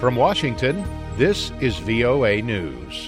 From Washington, this is VOA News.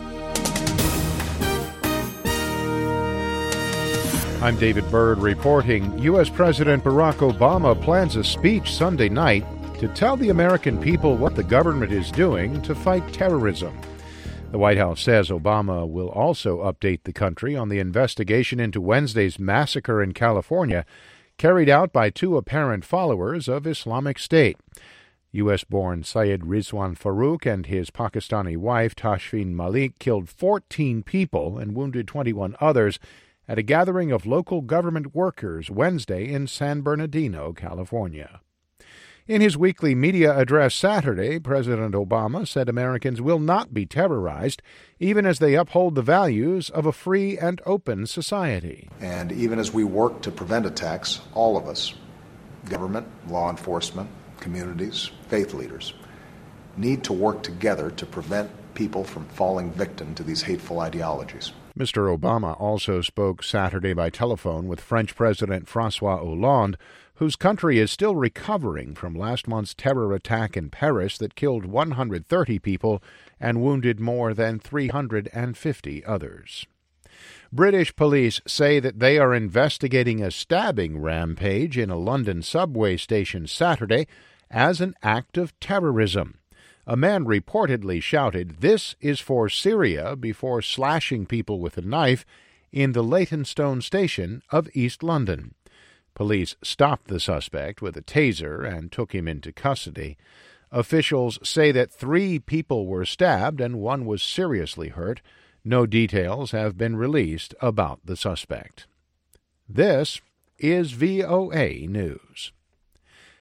I'm David Byrd reporting. U.S. President Barack Obama plans a speech Sunday night to tell the American people what the government is doing to fight terrorism. The White House says Obama will also update the country on the investigation into Wednesday's massacre in California, carried out by two apparent followers of Islamic State. U.S.-born Syed Rizwan Farook and his Pakistani wife Tashfeen Malik killed 14 people and wounded 21 others at a gathering of local government workers Wednesday in San Bernardino, California. In his weekly media address Saturday, President Obama said Americans will not be terrorized, even as they uphold the values of a free and open society. And even as we work to prevent attacks, all of us, government, law enforcement, communities, faith leaders, need to work together to prevent people from falling victim to these hateful ideologies. Mr. Obama also spoke Saturday by telephone with French President François Hollande, whose country is still recovering from last month's terror attack in Paris that killed 130 people and wounded more than 350 others. British police say that they are investigating a stabbing rampage in a London subway station Saturday as an act of terrorism. A man reportedly shouted, "This is for Syria," before slashing people with a knife in the Leytonstone station of East London. Police stopped the suspect with a taser and took him into custody. Officials say that 3 people were stabbed and 1 was seriously hurt. No details have been released about the suspect. This is VOA News.